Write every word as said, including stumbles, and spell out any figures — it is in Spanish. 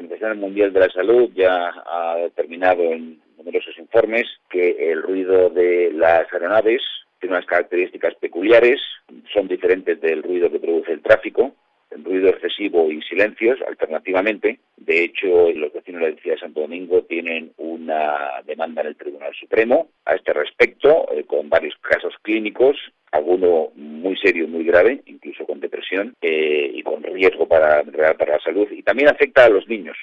Organización Mundial de la Salud ya ha determinado en numerosos informes que el ruido de las aeronaves tiene unas características peculiares, son diferentes del ruido que produce el tráfico, el ruido excesivo y silencios, alternativamente. De hecho, los vecinos de la ciudad de Santo Domingo tienen una demanda en el Tribunal Supremo a este respecto, eh, con varios casos clínicos, alguno muy serio, muy grave, incluso con depresión, eh, y con riesgo para, para la salud, y también afecta a los niños.